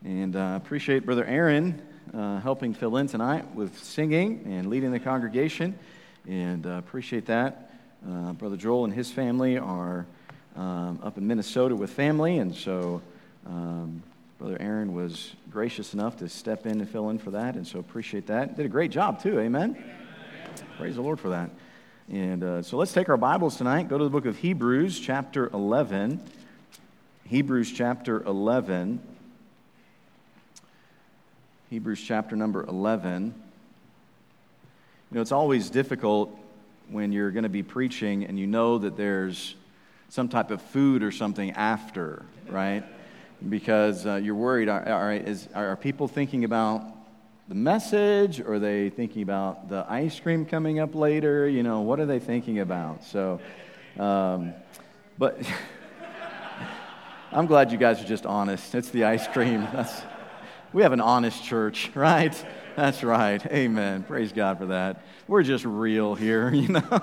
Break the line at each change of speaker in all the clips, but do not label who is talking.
And appreciate Brother Aaron helping fill in tonight with singing and leading the congregation. And appreciate that. Brother Joel and his family are up in Minnesota with family. And so Brother Aaron was gracious enough to step in and fill in for that. And so appreciate that. Did a great job too. Amen. Praise the Lord for that. And so let's take our Bibles tonight. Go to the book of Hebrews, chapter 11. Hebrews, chapter 11. Hebrews chapter number 11. You know, it's always difficult when you're going to be preaching and you know that there's some type of food or something after, right? Because you're worried, are people thinking about the message, or are they thinking about the ice cream coming up later? You know, what are they thinking about? So, but I'm glad you guys are just honest. It's the ice cream. We have an honest church, right? That's right. Amen. Praise God for that. We're just real here, you know.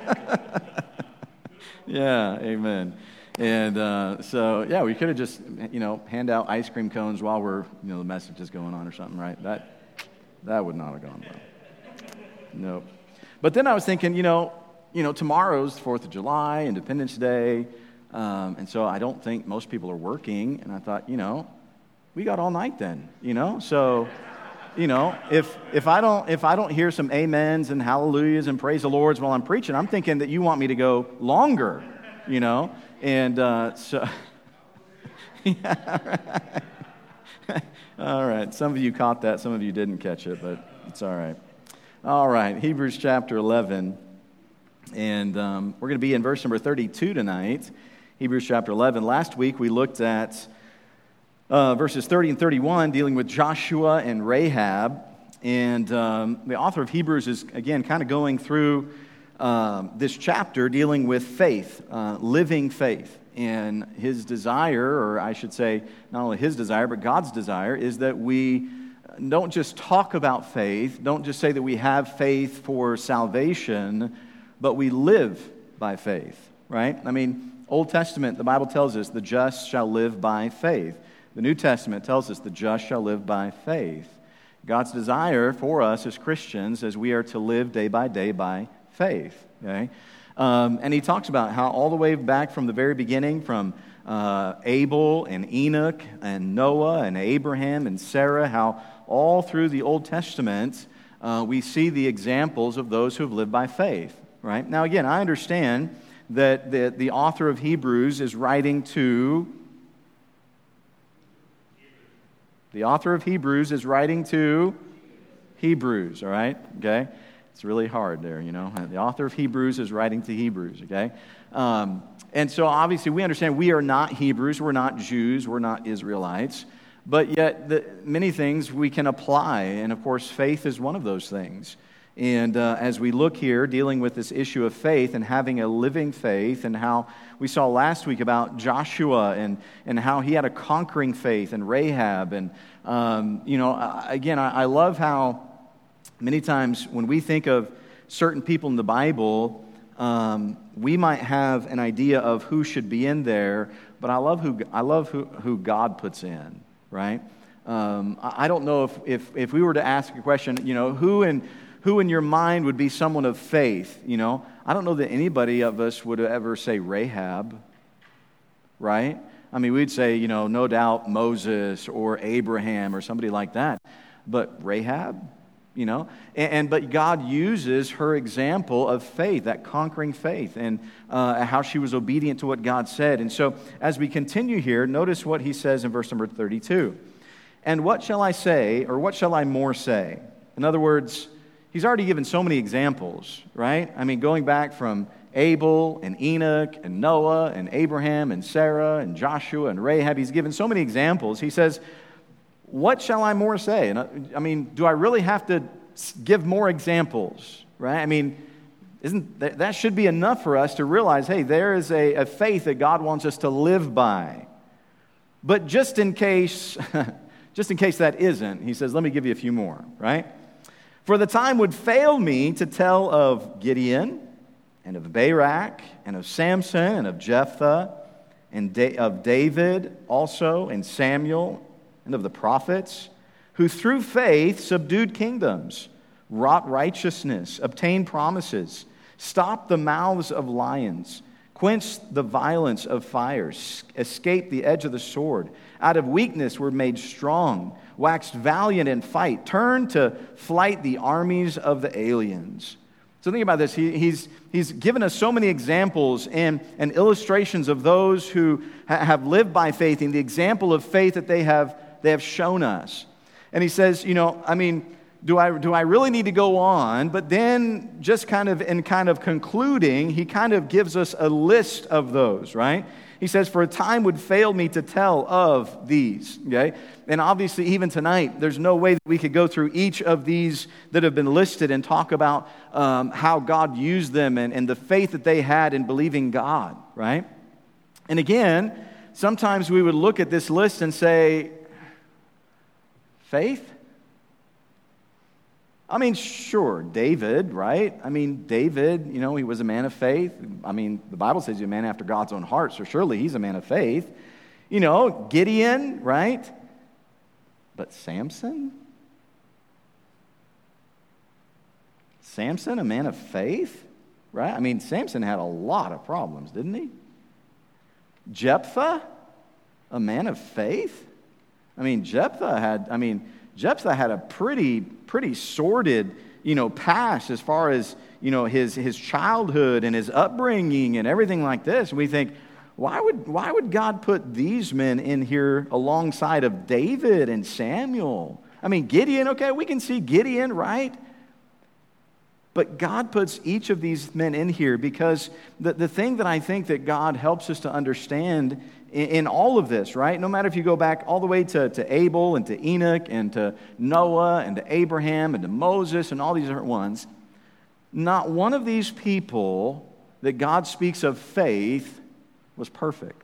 Yeah, amen. And so, yeah, we could have just, hand out ice cream cones while we're, the message is going on or something, right? That would not have gone well. Nope. But then I was thinking, tomorrow's 4th of July, Independence Day, and so I don't think most people are working. And I thought, we got all night then, So, if I don't hear some amens and hallelujahs and praise the Lords while I'm preaching, I'm thinking that you want me to go longer, And so, yeah, right. All right. Some of you caught that. Some of you didn't catch it, but it's all right. All right. Hebrews chapter 11. And we're going to be in verse number 32 tonight. Hebrews chapter 11. Last week we looked at verses 30 and 31 dealing with Joshua and Rahab. And the author of Hebrews is, again, kind of going through this chapter dealing with faith, living faith. And his desire, or I should say, not only his desire, but God's desire, is that we don't just talk about faith, don't just say that we have faith for salvation, but we live by faith, right? I mean, Old Testament, the Bible tells us the just shall live by faith. The New Testament tells us the just shall live by faith. God's desire for us as Christians is we are to live day by faith, okay? And he talks about how all the way back from the very beginning, from Abel and Enoch and Noah and Abraham and Sarah, how all through the Old Testament we see the examples of those who have lived by faith, right? Now again, I understand that the author of Hebrews is writing to... The author of Hebrews is writing to Hebrews, all right? Okay? It's really hard there, The author of Hebrews is writing to Hebrews, okay? And so obviously we understand we are not Hebrews, we're not Jews, we're not Israelites, but yet many things we can apply, and of course faith is one of those things. And as we look here, dealing with this issue of faith and having a living faith, and how we saw last week about Joshua and how he had a conquering faith, and Rahab, and again, I love how many times when we think of certain people in the Bible, we might have an idea of who should be in there, but I love who God puts in, right? I don't know if we were to ask a question, who in your mind would be someone of faith, I don't know that anybody of us would ever say Rahab, right? I mean, we'd say, no doubt Moses or Abraham or somebody like that, but Rahab? But God uses her example of faith, that conquering faith, and how she was obedient to what God said. And so as we continue here, notice what he says in verse number 32. And what shall I say, or what shall I more say? In other words, he's already given so many examples, right? I mean, going back from Abel and Enoch and Noah and Abraham and Sarah and Joshua and Rahab, he's given so many examples. He says, what shall I more say? And I mean, do I really have to give more examples, right? I mean, that should be enough for us to realize, hey, there is a faith that God wants us to live by. But just in case that isn't, he says, let me give you a few more, right? For the time would fail me to tell of Gideon and of Barak and of Samson and of Jephthah and of David also and Samuel and of the prophets, who through faith subdued kingdoms, wrought righteousness, obtained promises, stopped the mouths of lions, quenched the violence of fires, escaped the edge of the sword, out of weakness were made strong, waxed valiant in fight, turned to flight the armies of the aliens. So think about this. He's given us so many examples and illustrations of those who have lived by faith and the example of faith that they have shown us. And he says, do I really need to go on? But then just kind of concluding, he kind of gives us a list of those, right? He says, for a time would fail me to tell of these, okay? And obviously, even tonight, there's no way that we could go through each of these that have been listed and talk about how God used them and the faith that they had in believing God, right? And again, sometimes we would look at this list and say, faith? Sure, David, right? David, he was a man of faith. The Bible says he's a man after God's own heart, so surely he's a man of faith. Gideon, right? But Samson? Samson, a man of faith, right? Samson had a lot of problems, didn't he? Jephthah, a man of faith? Jephthah had a pretty sordid, past as far as, his childhood and his upbringing and everything like this. And we think, why would God put these men in here alongside of David and Samuel? Gideon, okay, we can see Gideon, right? But God puts each of these men in here because the thing that I think that God helps us to understand in all of this, right? No matter if you go back all the way to Abel and to Enoch and to Noah and to Abraham and to Moses and all these different ones, not one of these people that God speaks of faith was perfect.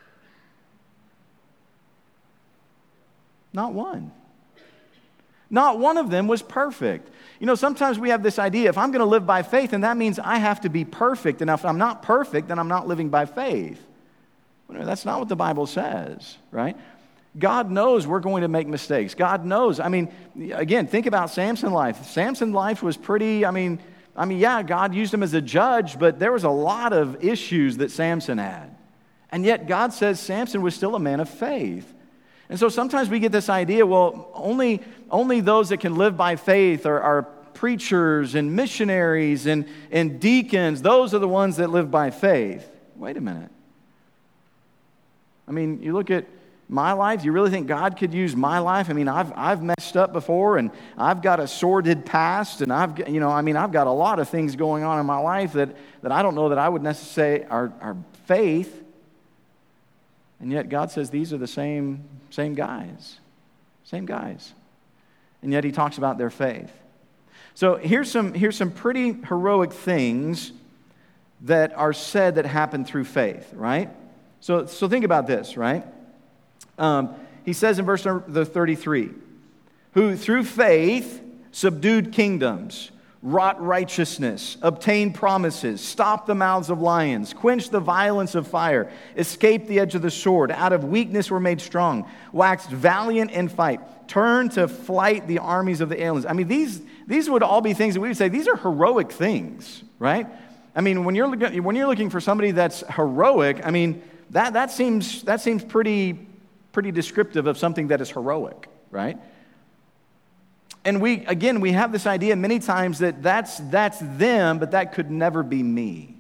Not one. Not one of them was perfect. Sometimes we have this idea, if I'm going to live by faith, then that means I have to be perfect. And if I'm not perfect, then I'm not living by faith. That's not what the Bible says, right? God knows we're going to make mistakes. God knows. Again, think about Samson's life. Samson's life was pretty, yeah, God used him as a judge, but there was a lot of issues that Samson had. And yet God says Samson was still a man of faith. And so sometimes we get this idea, well, only those that can live by faith are preachers and missionaries and deacons. Those are the ones that live by faith. Wait a minute. You look at my life, you really think God could use my life? I've messed up before, and I've got a sordid past, and I've got a lot of things going on in my life that I don't know that I would necessarily say are faith. And yet God says these are the same guys. Same guys. And yet he talks about their faith. So here's some pretty heroic things that are said that happen through faith, right? So think about this, right? He says in verse 33, who through faith subdued kingdoms, wrought righteousness, obtained promises, stopped the mouths of lions, quenched the violence of fire, escaped the edge of the sword, out of weakness were made strong, waxed valiant in fight, turned to flight the armies of the aliens. These would all be things that we would say, these are heroic things, right? When you're looking for somebody that's heroic, that seems pretty descriptive of something that is heroic, right? And we have this idea many times that that's them, but that could never be me.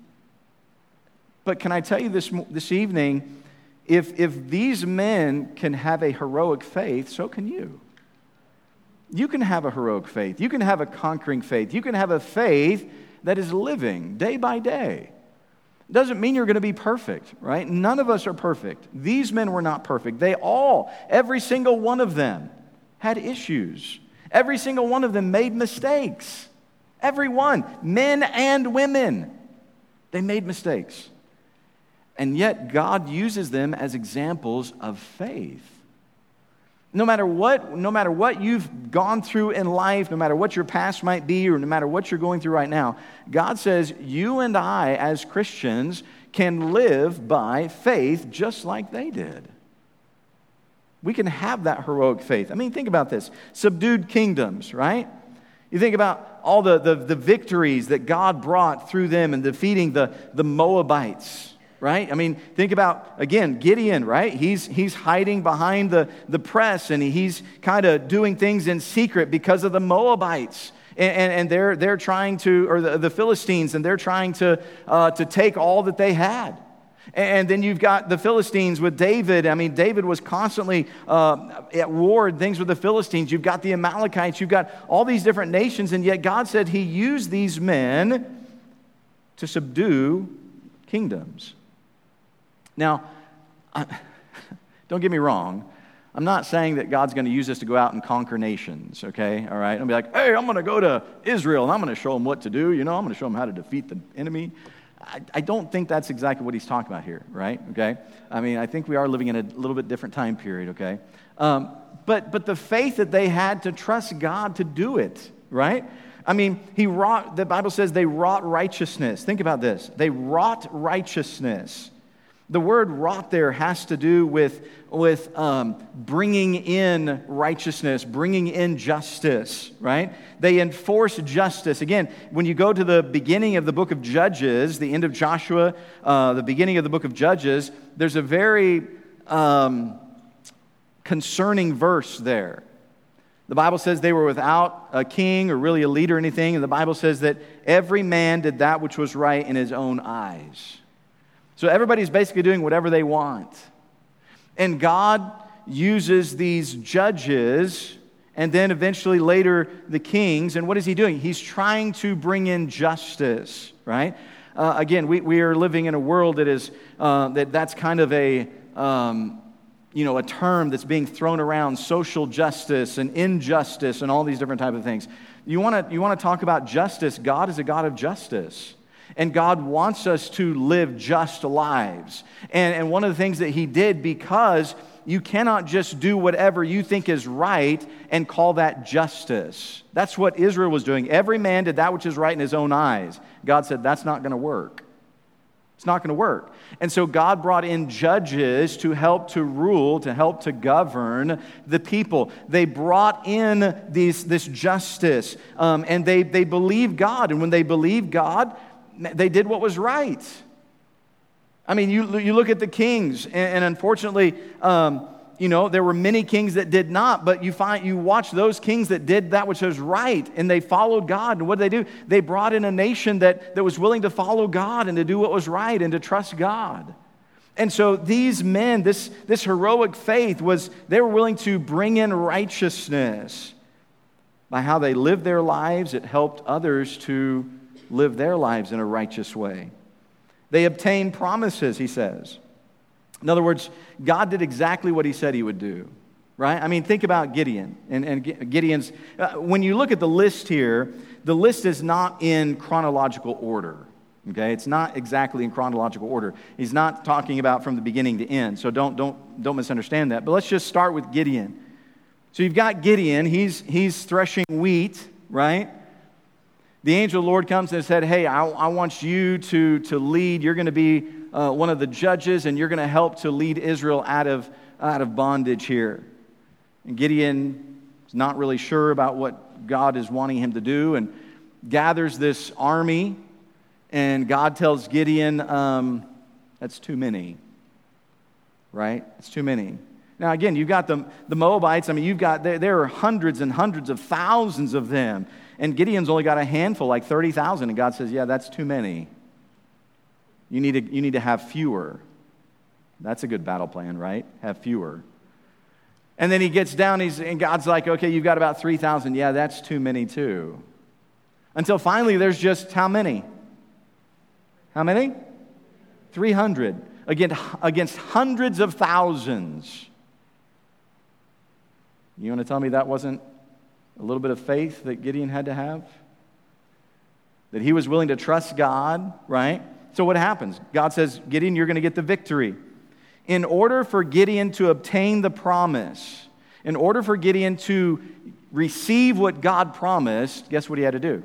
But can I tell you this evening, if these men can have a heroic faith, so can you. You can have a heroic faith. You can have a conquering faith. You can have a faith that is living day by day. Doesn't mean you're going to be perfect, right? None of us are perfect. These men were not perfect. Every single one of them had issues. Every single one of them made mistakes. Every one, men and women, they made mistakes. And yet God uses them as examples of faith. No matter what you've gone through in life, no matter what your past might be, or no matter what you're going through right now, God says you and I as Christians can live by faith just like they did. We can have that heroic faith. I mean, think about this. Subdued kingdoms, right? You think about all the victories that God brought through them in defeating the Moabites, right? I mean, think about, again, Gideon, right? He's hiding behind the press, and he's kind of doing things in secret because of the Moabites. And they're trying to, or the Philistines, and they're trying to take all that they had. And then you've got the Philistines with David. I mean, David was constantly at war and things with the Philistines. You've got the Amalekites. You've got all these different nations. And yet God said he used these men to subdue kingdoms. Now, don't get me wrong. I'm not saying that God's going to use us to go out and conquer nations, okay? All right? I'll be like, hey, I'm going to go to Israel, and I'm going to show them what to do. I'm going to show them how to defeat the enemy. I don't think that's exactly what he's talking about here, right? Okay? I mean, I think we are living in a little bit different time period, okay? But the faith that they had to trust God to do it, right? I mean, the Bible says they wrought righteousness. Think about this. They wrought righteousness. The word wrought there has to do with bringing in righteousness, bringing in justice, right? They enforce justice. Again, when you go to the beginning of the book of Judges, the end of Joshua, the beginning of the book of Judges, there's a very concerning verse there. The Bible says they were without a king or really a leader or anything, and the Bible says that every man did that which was right in his own eyes. So everybody's basically doing whatever they want. And God uses these judges and then eventually later the kings. And what is he doing? He's trying to bring in justice, right? Again, we are living in a world that is that's kind of a term that's being thrown around, social justice and injustice and all these different type of things. You want to talk about justice? God is a God of justice. And God wants us to live just lives. And one of the things that he did, because you cannot just do whatever you think is right and call that justice. That's what Israel was doing. Every man did that which is right in his own eyes. God said, that's not going to work. It's not going to work. And so God brought in judges to help to rule, to help to govern the people. They brought in this justice, and they believed God. And when they believed God, they did what was right. I mean, you look at the kings, and unfortunately, there were many kings that did not, but you watch those kings that did that which was right, and they followed God. And what did they do? They brought in a nation that was willing to follow God and to do what was right and to trust God. And so these men, this heroic faith they were willing to bring in righteousness. By how they lived their lives, it helped others to live their lives in a righteous way. They obtained promises, he says. In other words, God did exactly what he said he would do, right? I mean, think about Gideon. And Gideon's, when you look at the list here, the list is not in chronological order, okay? It's not exactly in chronological order. He's not talking about from the beginning to end, so don't misunderstand that. But let's just start with Gideon. So you've got Gideon, he's threshing wheat, right? The angel of the Lord comes and said, hey, I want you to lead. You're going to be one of the judges, and you're going to help to lead Israel out of bondage here. And Gideon is not really sure about what God is wanting him to do, and gathers this army, and God tells Gideon, that's too many, right? It's too many. Now, again, you've got the Moabites. I mean, there are hundreds and hundreds of thousands of them. And Gideon's only got a handful, like 30,000. And God says, yeah, that's too many. You need to have fewer. That's a good battle plan, right? Have fewer. And then he gets down, and God's like, okay, you've got about 3,000. Yeah, that's too many too. Until finally there's just how many? How many? 300. Against hundreds of thousands. You want to tell me that wasn't a little bit of faith that Gideon had to have? That he was willing to trust God, right? So what happens? God says, Gideon, you're going to get the victory. In order for Gideon to obtain the promise, in order for Gideon to receive what God promised, guess what he had to do?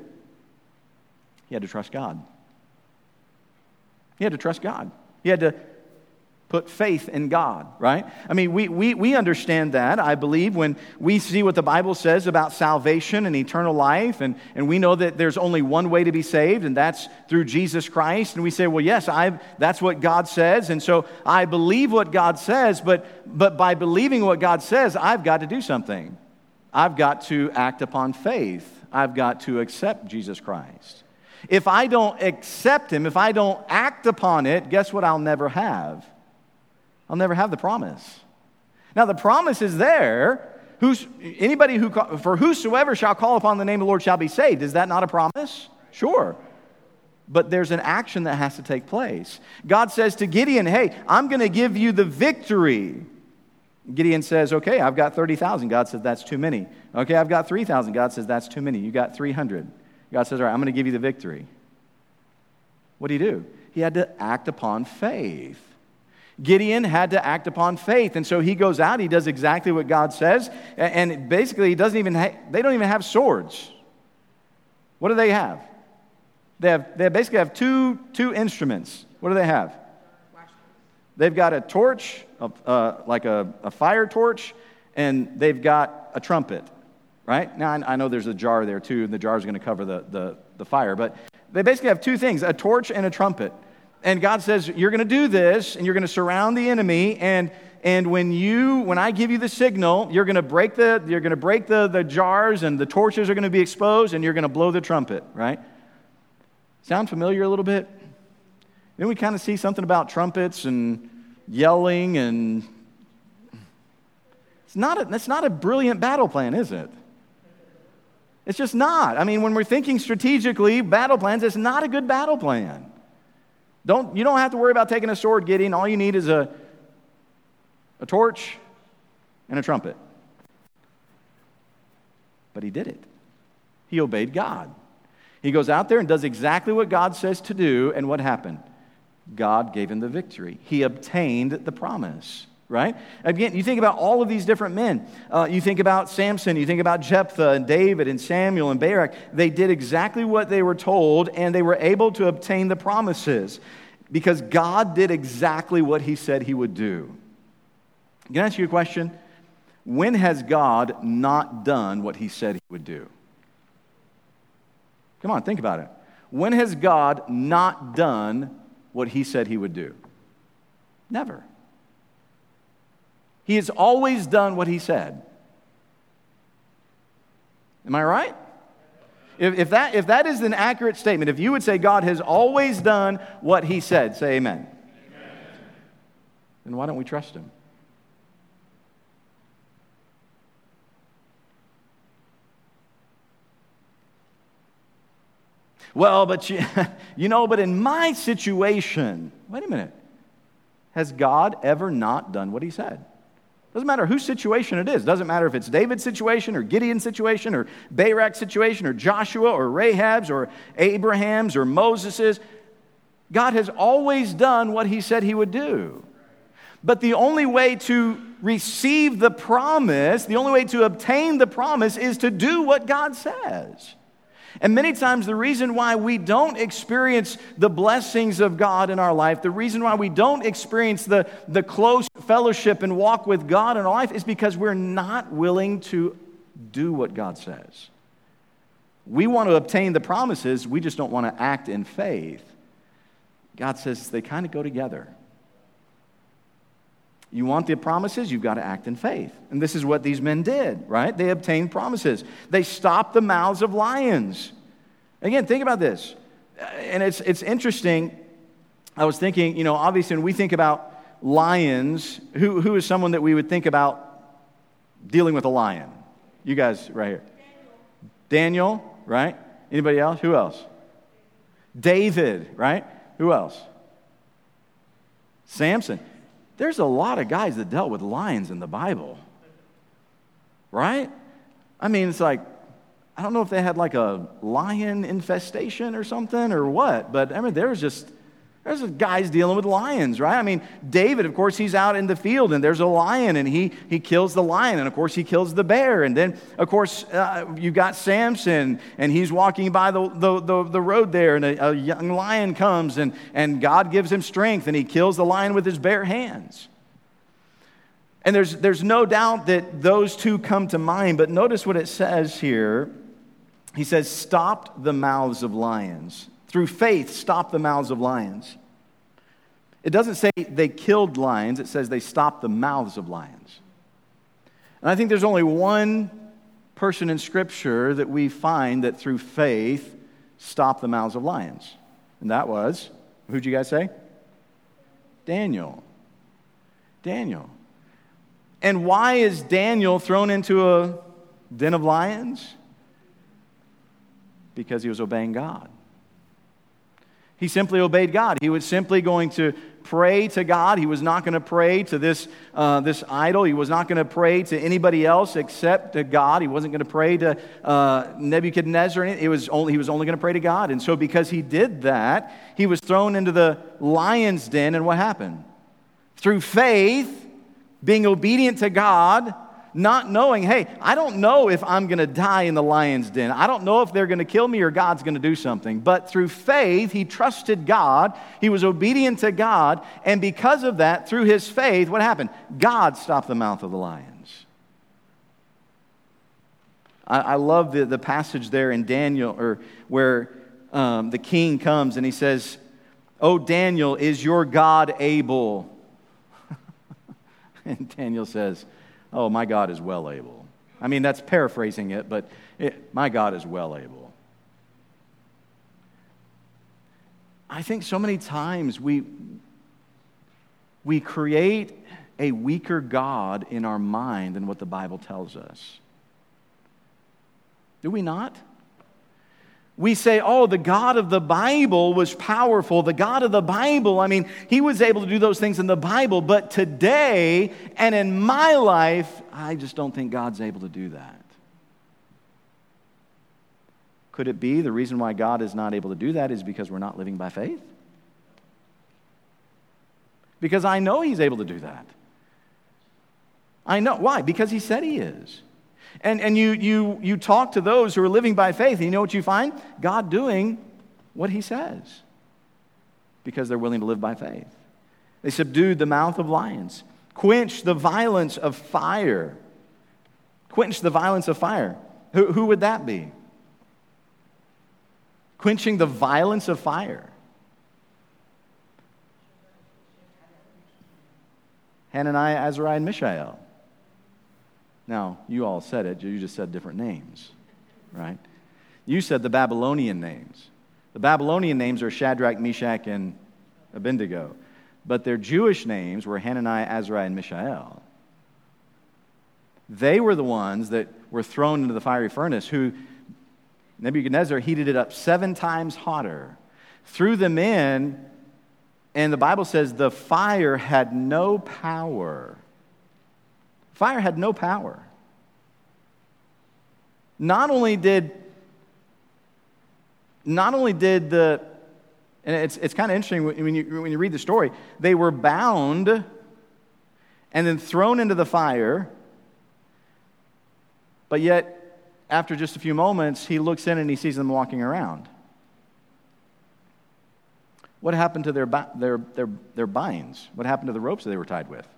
He had to trust God. He had to trust God. He had to Put faith in God, right? I mean, we understand that, I believe, when we see what the Bible says about salvation and eternal life, and we know that there's only one way to be saved, and that's through Jesus Christ. And we say, well, yes, that's what God says, and so I believe what God says, but by believing what God says, I've got to do something. I've got to act upon faith. I've got to accept Jesus Christ. If I don't accept Him, if I don't act upon it, guess what I'll never have? I'll never have the promise. Now, the promise is there. For whosoever shall call upon the name of the Lord shall be saved. Is that not a promise? Sure. But there's an action that has to take place. God says to Gideon, hey, I'm going to give you the victory. Gideon says, okay, I've got 30,000. God says, that's too many. Okay, I've got 3,000. God says, that's too many. You got 300. God says, all right, I'm going to give you the victory. What do? He had to act upon faith. Gideon had to act upon faith, and so he goes out, he does exactly what God says, and basically they don't even have swords. What do they have? They basically have two instruments. What do they have? They've got a torch, like a fire torch, and they've got a trumpet, right? Now, I know there's a jar there too, and the jar is going to cover the fire, but they basically have two things, a torch and a trumpet. And God says, you're going to do this, and you're going to surround the enemy, and when I give you the signal, you're going to break the jars, and the torches are going to be exposed, and you're going to blow the trumpet, right? Sound familiar a little bit? Then we kind of see something about trumpets and yelling, and that's not a brilliant battle plan, is it? It's just not. I mean, when we're thinking strategically, battle plans, it's not a good battle plan. You don't have to worry about taking a sword, Gideon. All you need is a torch and a trumpet. But he did it. He obeyed God. He goes out there and does exactly what God says to do, and what happened? God gave him the victory. He obtained the promise, right? Again, you think about all of these different men. You think about Samson, you think about Jephthah and David and Samuel and Barak. They did exactly what they were told, and they were able to obtain the promises because God did exactly what He said He would do. Can I ask you a question? When has God not done what He said He would do? Come on, think about it. When has God not done what He said He would do? Never. He has always done what He said. Am I right? If that is an accurate statement, if you would say God has always done what He said, say amen. Amen. Then why don't we trust Him? Well, but but in my situation, wait a minute. Has God ever not done what He said? Doesn't matter whose situation it is. Doesn't matter if it's David's situation or Gideon's situation or Barak's situation or Joshua or Rahab's or Abraham's or Moses's. God has always done what He said He would do. But the only way to receive the promise, the only way to obtain the promise is to do what God says. And many times the reason why we don't experience the blessings of God in our life, the reason why we don't experience the close fellowship and walk with God in our life is because we're not willing to do what God says. We want to obtain the promises, we just don't want to act in faith. God says they kind of go together. You want the promises, you've got to act in faith. And this is what these men did, right? They obtained promises. They stopped the mouths of lions. Again, think about this. And it's interesting. I was thinking, obviously when we think about lions, who is someone that we would think about dealing with a lion? You guys right here. Daniel, right? Anybody else? Who else? David, right? Who else? Samson. There's a lot of guys that dealt with lions in the Bible, right? I mean, it's like, I don't know if they had like a lion infestation or something or what, but I mean, there's There's guys dealing with lions, right? I mean, David, of course, he's out in the field, and there's a lion, and he kills the lion, and of course, he kills the bear. And then, of course, you've got Samson, and he's walking by the road there, and a young lion comes, and God gives him strength, and he kills the lion with his bare hands. And there's no doubt that those two come to mind, but notice what it says here. He says, stopped the mouths of lions. Through faith, stopped the mouths of lions. It doesn't say they killed lions. It says they stopped the mouths of lions. And I think there's only one person in Scripture that we find that through faith stopped the mouths of lions. And that was, who'd you guys say? Daniel. Daniel. And why is Daniel thrown into a den of lions? Because he was obeying God. He simply obeyed God. He was simply going to pray to God. He was not going to pray to this idol. He was not going to pray to anybody else except to God. He wasn't going to pray to Nebuchadnezzar. He was only going to pray to God. And so because he did that, he was thrown into the lion's den. And what happened? Through faith, being obedient to God, not knowing, hey, I don't know if I'm going to die in the lion's den. I don't know if they're going to kill me or God's going to do something. But through faith, he trusted God. He was obedient to God. And because of that, through his faith, what happened? God stopped the mouth of the lions. I love the passage there in Daniel where the king comes and he says, "Oh, Daniel, is your God able?" And Daniel says, "Oh, my God is well able." I mean, that's paraphrasing it, but my God is well able. I think so many times we create a weaker God in our mind than what the Bible tells us. Do we not? We say, oh, the God of the Bible was powerful. The God of the Bible, I mean, he was able to do those things in the Bible, but today and in my life, I just don't think God's able to do that. Could it be the reason why God is not able to do that is because we're not living by faith? Because I know he's able to do that. I know. Why? Because he said he is. And you talk to those who are living by faith, and you know what you find? God doing what he says. Because they're willing to live by faith. They subdued the mouth of lions. Quench the violence of fire. Quench the violence of fire. Who would that be? Quenching the violence of fire. Hananiah, Azariah, and Mishael. Now, you all said it. You just said different names, right? You said the Babylonian names. The Babylonian names are Shadrach, Meshach, and Abednego. But their Jewish names were Hananiah, Azariah, and Mishael. They were the ones that were thrown into the fiery furnace, who Nebuchadnezzar heated it up 7 times hotter, threw them in, and the Bible says the fire had no power. Fire had no power. Not only did the, and it's kind of interesting when you read the story, they were bound and then thrown into the fire, but yet after just a few moments, he looks in and he sees them walking around. What happened to their binds? What happened to the ropes that they were tied with?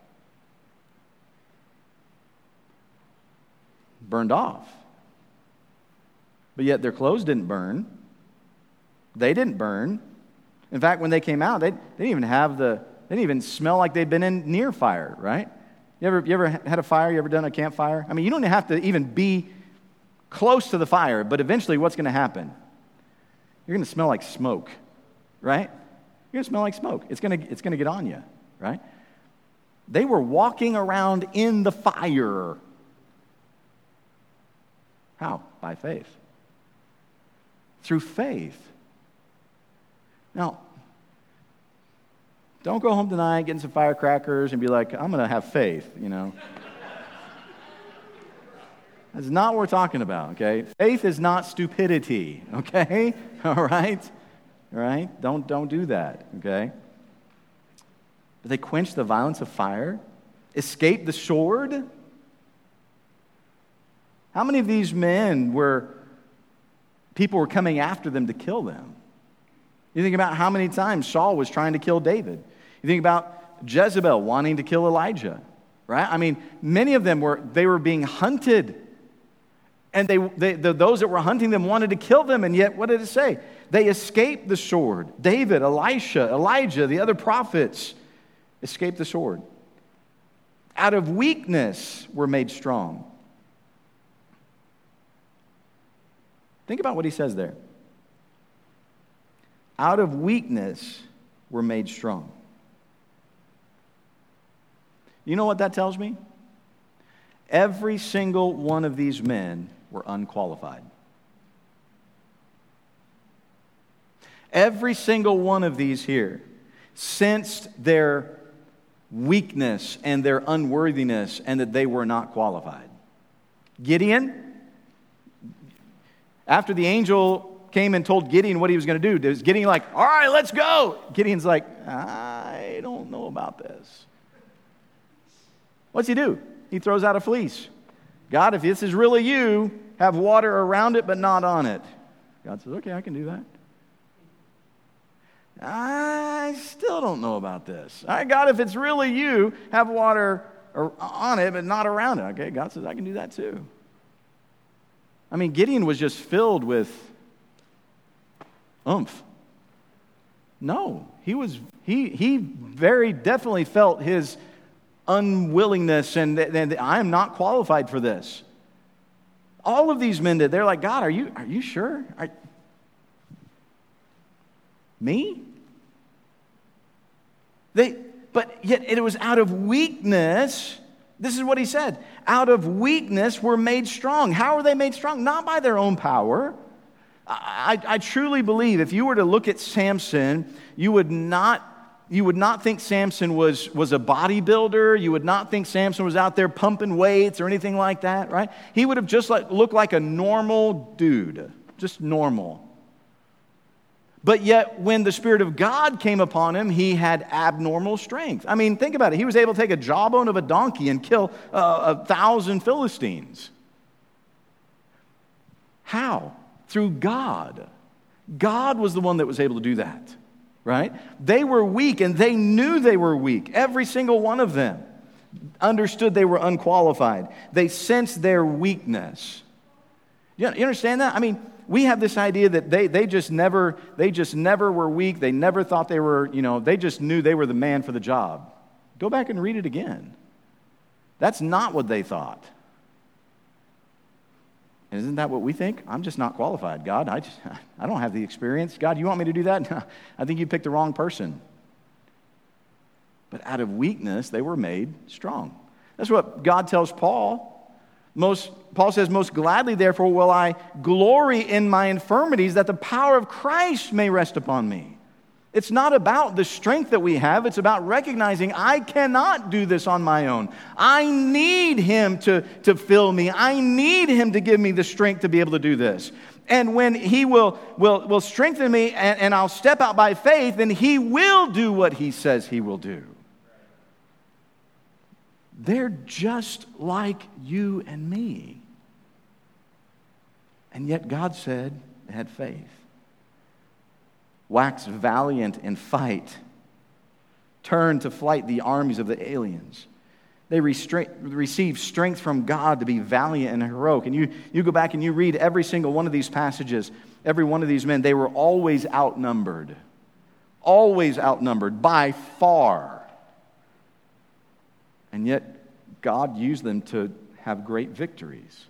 Burned off. But yet their clothes didn't burn. They didn't burn. In fact, when they came out, they didn't even smell like they'd been in near fire, right? You ever had a fire? You ever done a campfire? I mean, you don't have to even be close to the fire, but eventually what's going to happen? You're going to smell like smoke, right? You're going to smell like smoke. It's going to get on you, right? They were walking around in the fire. How? By faith. Through faith. Now, don't go home tonight getting some firecrackers and be like, I'm going to have faith, you know. That's not what we're talking about, okay? Faith is not stupidity, okay? All right? right? Don't do that, okay? But they quenched the violence of fire, escaped the sword. How many of these men people were coming after them to kill them? You think about how many times Saul was trying to kill David. You think about Jezebel wanting to kill Elijah, right? I mean, many of them were being hunted. And those that were hunting them wanted to kill them, and yet, what did it say? They escaped the sword. David, Elisha, Elijah, the other prophets escaped the sword. Out of weakness were made strong. Think about what he says there. Out of weakness were made strong. You know what that tells me? Every single one of these men were unqualified. Every single one of these here sensed their weakness and their unworthiness and that they were not qualified. Gideon, after the angel came and told Gideon what he was going to do, was Gideon like, all right, let's go? Gideon's like, I don't know about this. What's he do? He throws out a fleece. God, if this is really you, have water around it but not on it. God says, okay, I can do that. I still don't know about this. All right, God, if it's really you, have water on it but not around it. Okay, God says, I can do that too. I mean, Gideon was just filled with oomph. No, he very definitely felt his unwillingness and I am not qualified for this. All of these men did. They're like, God, are you sure? Me? But yet it was out of weakness. This is what he said. Out of weakness were made strong. How were they made strong? Not by their own power. I truly believe if you were to look at Samson, you would not think Samson was a bodybuilder. You would not think Samson was out there pumping weights or anything like that, right? He would have just looked like a normal dude, just normal. But yet, when the Spirit of God came upon him, he had abnormal strength. I mean, think about it. He was able to take a jawbone of a donkey and kill 1,000 Philistines. How? Through God. God was the one that was able to do that. Right? They were weak, and they knew they were weak. Every single one of them understood they were unqualified. They sensed their weakness. You understand that? I mean, we have this idea that they just never were weak. They never thought they were, they just knew they were the man for the job. Go back and read it again. That's not what they thought. And isn't that what we think? I'm just not qualified. God, I don't have the experience. God, you want me to do that? No, I think you picked the wrong person. But out of weakness, they were made strong. That's what God tells Paul. Paul says, most gladly, therefore, will I glory in my infirmities, that the power of Christ may rest upon me. It's not about the strength that we have. It's about recognizing I cannot do this on my own. I need Him to fill me. I need Him to give me the strength to be able to do this. And when He will strengthen me and I'll step out by faith, then He will do what He says He will do. They're just like you and me. And yet God said they had faith. Wax valiant and fight. Turn to flight the armies of the aliens. They receive strength from God to be valiant and heroic. And you go back and you read every single one of these passages, every one of these men, they were always outnumbered. Always outnumbered by far. And yet God used them to have great victories.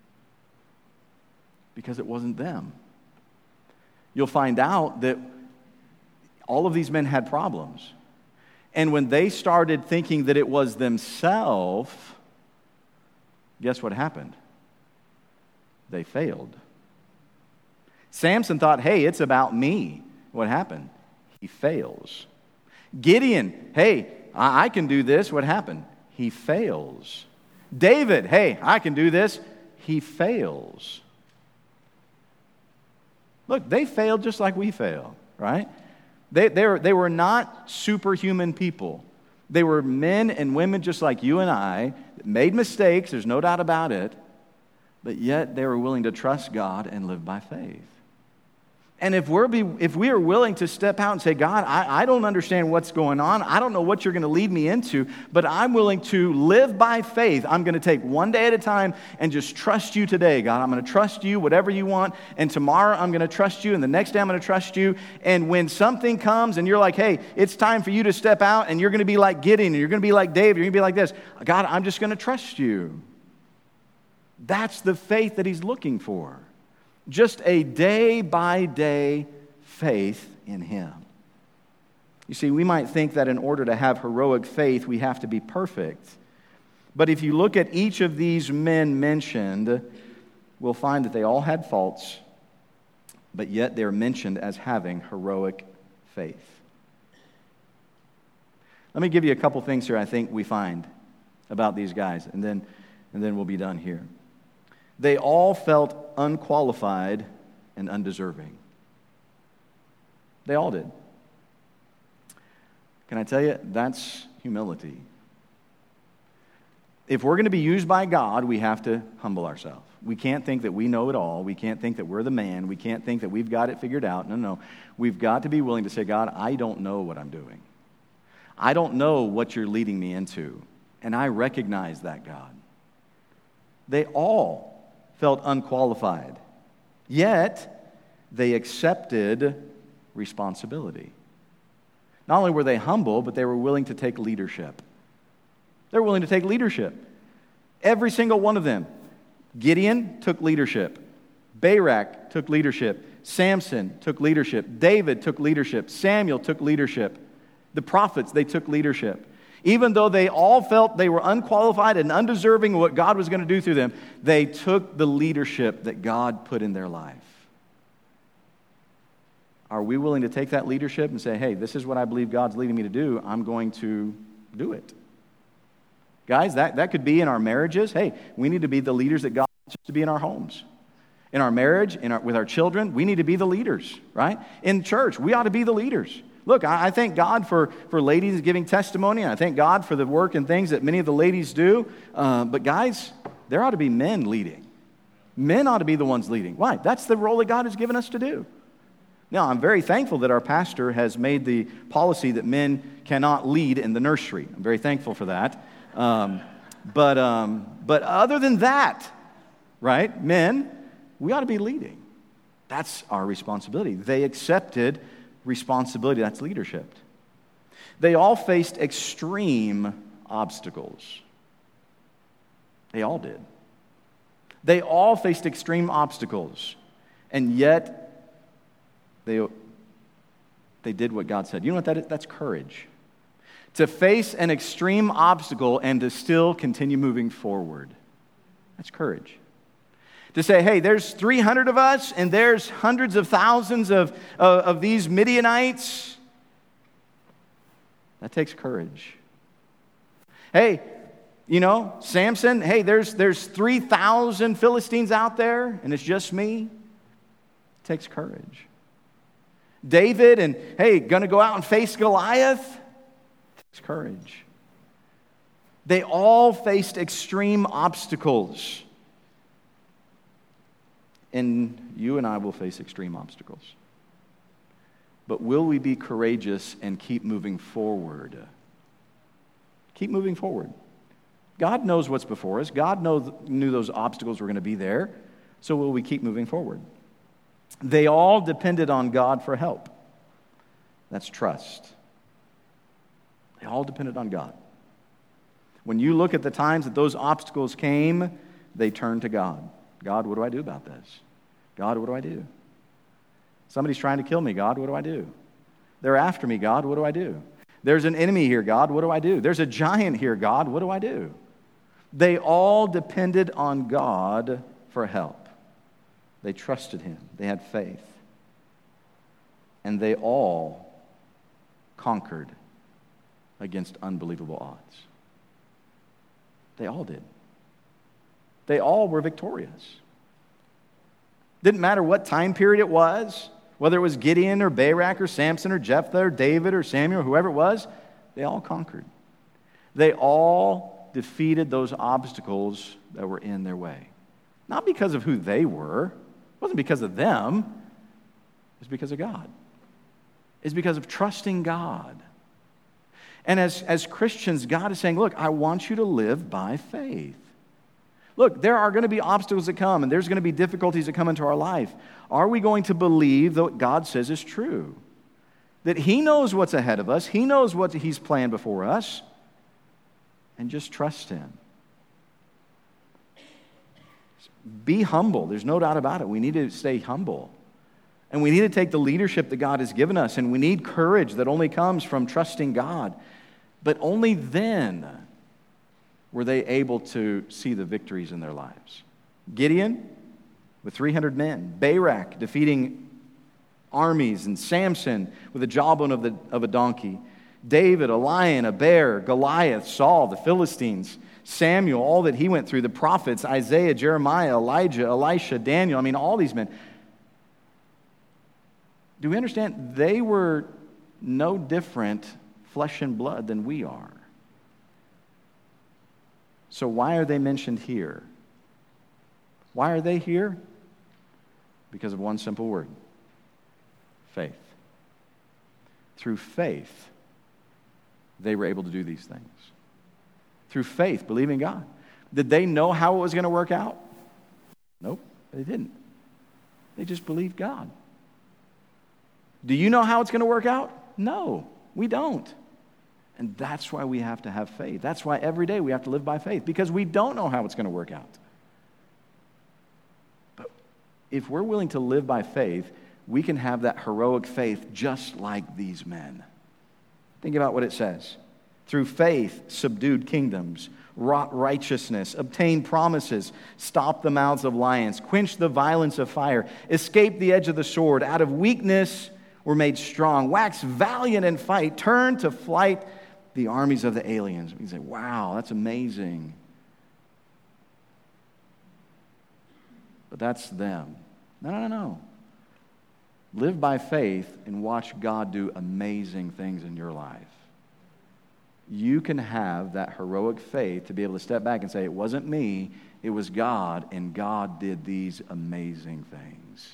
Because it wasn't them. You'll find out that all of these men had problems. And when they started thinking that it was themselves, guess what happened? They failed. Samson thought, hey, it's about me. What happened? He fails. Gideon, hey, I can do this. What happened? He fails. David, hey, I can do this. He fails. Look, they failed just like we fail. right? They were not superhuman people. They were men and women just like you and I that made mistakes, there's no doubt about it, but yet they were willing to trust God and live by faith. And if we are willing to step out and say, God, I don't understand what's going on. I don't know what you're going to lead me into, but I'm willing to live by faith. I'm going to take one day at a time and just trust you today, God. I'm going to trust you, whatever you want. And tomorrow I'm going to trust you. And the next day I'm going to trust you. And when something comes and you're like, hey, it's time for you to step out, and you're going to be like Gideon, and you're going to be like David, you're going to be like this. God, I'm just going to trust you. That's the faith that he's looking for. Just a day-by-day faith in him. You see, we might think that in order to have heroic faith, we have to be perfect. But if you look at each of these men mentioned, we'll find that they all had faults, but yet they're mentioned as having heroic faith. Let me give you a couple things here I think we find about these guys, and then we'll be done here. They all felt unqualified and undeserving. They all did. Can I tell you, that's humility. If we're going to be used by God, we have to humble ourselves. We can't think that we know it all. We can't think that we're the man. We can't think that we've got it figured out. No. We've got to be willing to say, God, I don't know what I'm doing. I don't know what you're leading me into. And I recognize that, God. They all felt unqualified, yet they accepted responsibility. Not only were they humble, but they were willing to take leadership. They were willing to take leadership. Every single one of them. Gideon took leadership. Barak took leadership. Samson took leadership. David took leadership. Samuel took leadership. The prophets, they took leadership. Even though they all felt they were unqualified and undeserving of what God was going to do through them, they took the leadership that God put in their life. Are we willing to take that leadership and say, hey, this is what I believe God's leading me to do. I'm going to do it. Guys, that could be in our marriages. Hey, we need to be the leaders that God wants us to be in our homes. In our marriage, with our children, we need to be the leaders, right? In church, we ought to be the leaders. Look, I thank God for ladies giving testimony, and I thank God for the work and things that many of the ladies do. But guys, there ought to be men leading. Men ought to be the ones leading. Why? That's the role that God has given us to do. Now, I'm very thankful that our pastor has made the policy that men cannot lead in the nursery. I'm very thankful for that. But other than that, right, men, we ought to be leading. That's our responsibility. They accepted responsibility. That's leadership. They all faced extreme obstacles. They all did. They all faced extreme obstacles, and yet they did what God said. You know what that is? That's courage. To face an extreme obstacle and to still continue moving forward. That's courage. To say, hey, there's 300 of us, and there's hundreds of thousands of these Midianites. That takes courage. Hey, Samson, hey, there's 3,000 Philistines out there, and it's just me. It takes courage. David, and hey, gonna go out and face Goliath. It takes courage. They all faced extreme obstacles. And you and I will face extreme obstacles. But will we be courageous and keep moving forward? Keep moving forward. God knows what's before us. God knew those obstacles were going to be there. So will we keep moving forward? They all depended on God for help. That's trust. They all depended on God. When you look at the times that those obstacles came, they turned to God. God, what do I do about this? God, what do I do? Somebody's trying to kill me. God, what do I do? They're after me. God, what do I do? There's an enemy here. God, what do I do? There's a giant here. God, what do I do? They all depended on God for help. They trusted him. They had faith. And they all conquered against unbelievable odds. They all did. They all were victorious. Didn't matter what time period it was. Whether it was Gideon or Barak or Samson or Jephthah or David or Samuel or whoever it was, they all conquered. They all defeated those obstacles that were in their way. Not because of who they were. It wasn't because of them. It was because of God. It's because of trusting God. And as Christians, God is saying, look, I want you to live by faith. Look, there are going to be obstacles that come, and there's going to be difficulties that come into our life. Are we going to believe that what God says is true? That He knows what's ahead of us, He knows what He's planned before us, and just trust Him. Be humble. There's no doubt about it. We need to stay humble. And we need to take the leadership that God has given us, and we need courage that only comes from trusting God. But only then were they able to see the victories in their lives. Gideon with 300 men, Barak defeating armies, and Samson with a jawbone of a donkey, David, a lion, a bear, Goliath, Saul, the Philistines, Samuel, all that he went through, the prophets, Isaiah, Jeremiah, Elijah, Elisha, Daniel, all these men. Do we understand? They were no different flesh and blood than we are. So why are they mentioned here? Why are they here? Because of one simple word: faith. Through faith, they were able to do these things. Through faith, believing God. Did they know how it was going to work out? Nope, they didn't. They just believed God. Do you know how it's going to work out? No, we don't. And that's why we have to have faith. That's why every day we have to live by faith, because we don't know how it's going to work out. But if we're willing to live by faith, we can have that heroic faith just like these men. Think about what it says. Through faith, subdued kingdoms, wrought righteousness, obtained promises, stopped the mouths of lions, quenched the violence of fire, escaped the edge of the sword, out of weakness were made strong, waxed valiant in fight, turned to flight the armies of the aliens. We say, wow, that's amazing. But that's them. No. Live by faith and watch God do amazing things in your life. You can have that heroic faith to be able to step back and say, it wasn't me, it was God, and God did these amazing things.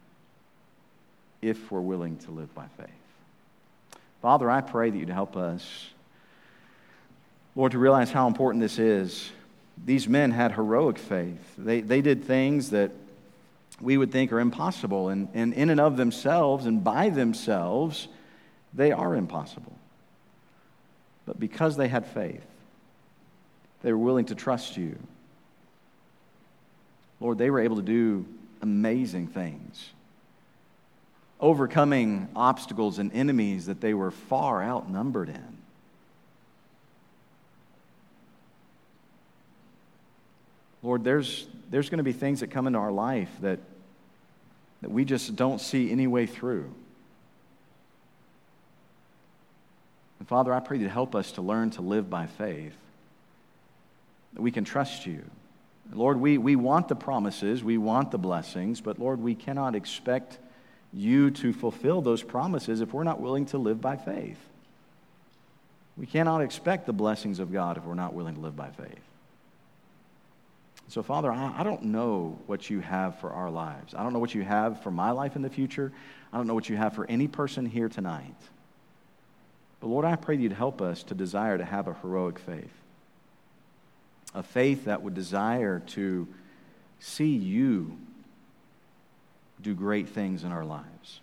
If we're willing to live by faith. Father, I pray that you'd help us, Lord, to realize how important this is. These men had heroic faith. They did things that we would think are impossible, and in and of themselves and by themselves, they are impossible. But because they had faith, they were willing to trust you. Lord, they were able to do amazing things, overcoming obstacles and enemies that they were far outnumbered in. Lord, there's going to be things that come into our life that we just don't see any way through. And Father, I pray you to help us to learn to live by faith, that we can trust you. Lord, we want the promises, we want the blessings, but Lord, we cannot expect you to fulfill those promises if we're not willing to live by faith. We cannot expect the blessings of God if we're not willing to live by faith. So, Father, I don't know what you have for our lives. I don't know what you have for my life in the future. I don't know what you have for any person here tonight. But, Lord, I pray you'd help us to desire to have a heroic faith. A faith that would desire to see you do great things in our lives.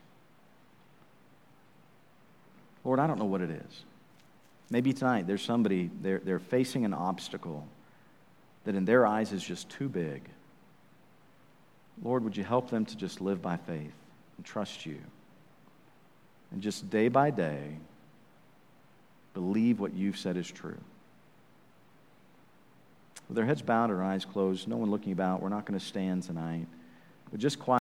Lord, I don't know what it is. Maybe tonight there's somebody, they're facing an obstacle that in their eyes is just too big. Lord, would you help them to just live by faith and trust you? And just day by day, believe what you've said is true. With our heads bowed, our eyes closed, no one looking about, we're not going to stand tonight. But just quiet.